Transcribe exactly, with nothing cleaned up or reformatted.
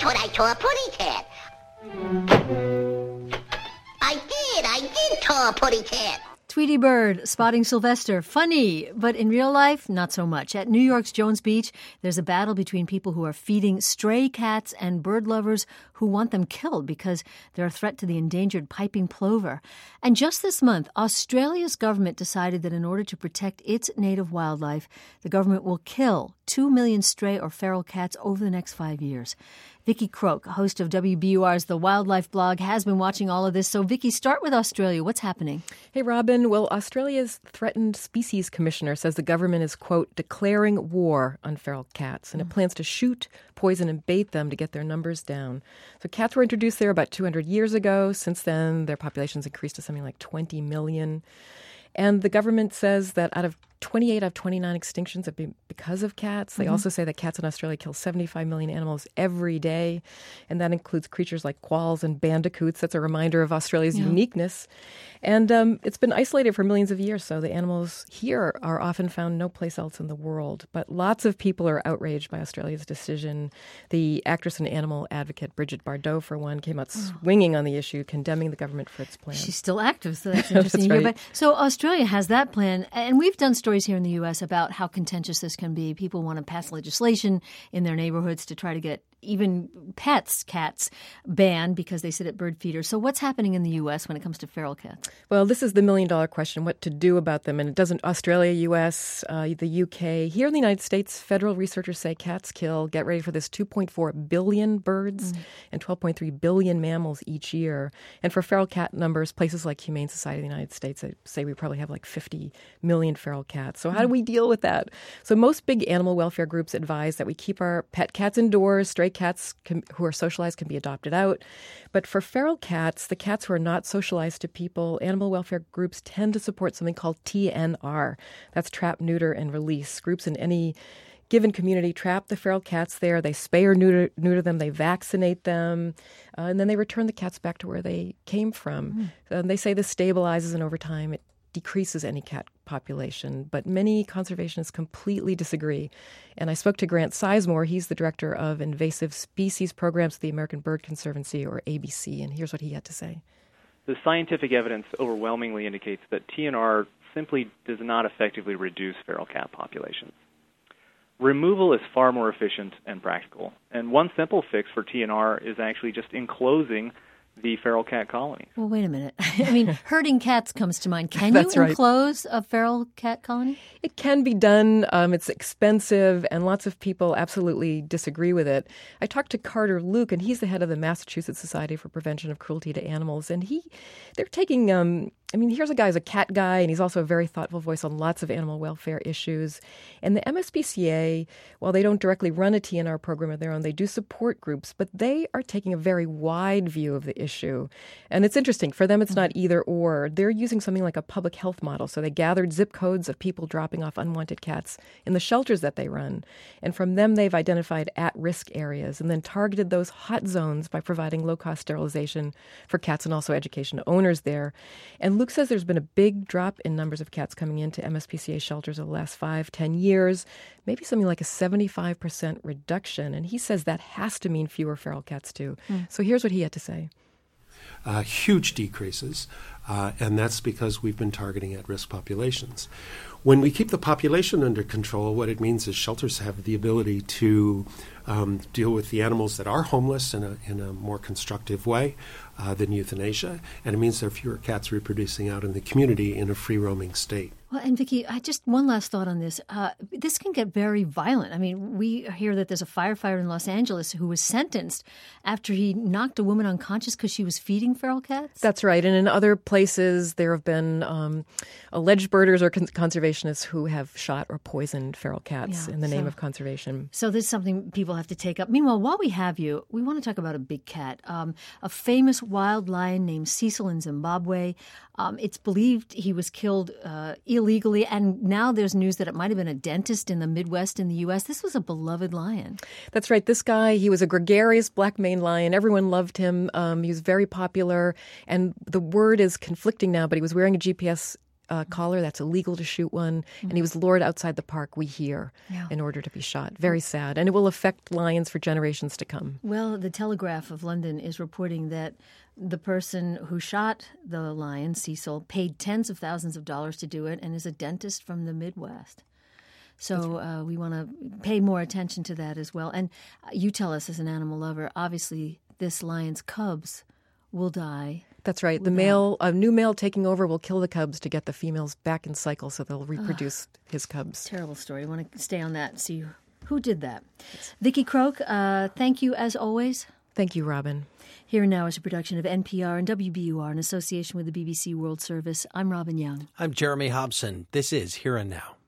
thought I saw a putty cat. I did. I did saw a putty cat. Tweety Bird spotting Sylvester. Funny, but in real life, not so much. At New York's Jones Beach, there's a battle between people who are feeding stray cats and bird lovers who want them killed because they're a threat to the endangered piping plover. And just this month, Australia's government decided that in order to protect its native wildlife, the government will kill two million stray or feral cats over the next five years. Vicky Croak, host of W B U R's The Wildlife Blog, has been watching all of this. So, Vicky, start with Australia. What's happening? Hey, Robin. Well, Australia's Threatened Species Commissioner says the government is, quote, declaring war on feral cats, and mm. it plans to shoot, poison, and bait them to get their numbers down. So cats were introduced there about two hundred years ago. Since then, their population's increased to something like twenty million. And the government says that out of twenty-eight out of twenty-nine extinctions have been because of cats. They mm-hmm. also say that cats in Australia kill seventy-five million animals every day, and that includes creatures like quolls and bandicoots. That's a reminder of Australia's yeah. uniqueness. And um, it's been isolated for millions of years, so the animals here are often found no place else in the world. But lots of people are outraged by Australia's decision. The actress and animal advocate Brigitte Bardot, for one, came out oh. swinging on the issue, condemning the government for its plan. She's still active, so that's interesting that's to hear. Right. But, so Australia has that plan, and we've done stories here in the U S about how contentious this can be. People want to pass legislation in their neighborhoods to try to get even pets, cats, banned because they sit at bird feeders. So what's happening in the U S when it comes to feral cats? Well, this is the million-dollar question, what to do about them. And it doesn't Australia, U S, uh, the U K. Here in the United States, federal researchers say cats kill, get ready for this, two point four billion birds mm. and twelve point three billion mammals each year. And for feral cat numbers, places like Humane Society of the United States say we probably have like fifty million feral cats. So how mm. do we deal with that? So most big animal welfare groups advise that we keep our pet cats indoors. Stray cats can, who are socialized can be adopted out. But for feral cats, the cats who are not socialized to people, animal welfare groups tend to support something called T N R. That's trap, neuter, and release. Groups in any given community trap the feral cats there. They spay or neuter, neuter them. They vaccinate them. Uh, and then they return the cats back to where they came from. Mm. And they say this stabilizes, and over time it decreases any cat population. But many conservationists completely disagree. And I spoke to Grant Sizemore. He's the director of invasive species programs at the American Bird Conservancy, or A B C. And here's what he had to say. The scientific evidence overwhelmingly indicates that T N R simply does not effectively reduce feral cat populations. Removal is far more efficient and practical. And one simple fix for T N R is actually just enclosing the feral cat colony. Well, wait a minute. I mean, herding cats comes to mind. Can That's you right. enclose a feral cat colony? It can be done. Um, it's expensive, and lots of people absolutely disagree with it. I talked to Carter Luke, and he's the head of the Massachusetts Society for Prevention of Cruelty to Animals, and he, they're taking, um, I mean, here's a guy who's a cat guy, and he's also a very thoughtful voice on lots of animal welfare issues. And the M S P C A, while they don't directly run a T N R program of their own, they do support groups, but they are taking a very wide view of the issue. And it's interesting. For them, it's not either or. They're using something like a public health model. So they gathered zip codes of people dropping off unwanted cats in the shelters that they run. And from them, they've identified at-risk areas and then targeted those hot zones by providing low-cost sterilization for cats and also education to owners there. And Luke says there's been a big drop in numbers of cats coming into M S P C A shelters over the last five, ten years, maybe something like a seventy-five percent reduction. And he says that has to mean fewer feral cats, too. Mm. So here's what he had to say. Uh, huge decreases, uh, and that's because we've been targeting at-risk populations. When we keep the population under control, what it means is shelters have the ability to um, deal with the animals that are homeless in a, in a more constructive way uh, than euthanasia, and it means there are fewer cats reproducing out in the community in a free-roaming state. Well, and Vicki, I just one last thought on this. Uh, this can get very violent. I mean, we hear that there's a firefighter in Los Angeles who was sentenced after he knocked a woman unconscious because she was feeding feral cats. That's right. And in other places, there have been um, alleged birders or con- conservationists who have shot or poisoned feral cats yeah, in the name so, of conservation. So this is something people have to take up. Meanwhile, while we have you, we want to talk about a big cat, um, a famous wild lion named Cecil in Zimbabwe. Um, it's believed he was killed uh, illegally, and now there's news that it might have been a dentist in the Midwest in the U S. This was a beloved lion. That's right. This guy, he was a gregarious black maned lion. Everyone loved him. Um, he was very popular, and the word is conflicting now, but he was wearing a G P S uh, collar. That's illegal to shoot one. Mm-hmm. And he was lured outside the park, we hear, yeah. in order to be shot. Very sad. And it will affect lions for generations to come. Well, the Telegraph of London is reporting that the person who shot the lion, Cecil, paid tens of thousands of dollars to do it and is a dentist from the Midwest. So uh, we want to pay more attention to that as well. And you tell us as an animal lover, obviously this lion's cubs will die. That's right. The male, a new male taking over will kill the cubs to get the females back in cycle so they'll reproduce oh, his cubs. Terrible story. I want to stay on that and see who did that. Yes. Vicki Croke, uh, thank you as always. Thank you, Robin. Here and Now is a production of N P R and W B U R in association with the B B C World Service. I'm Robin Young. I'm Jeremy Hobson. This is Here and Now.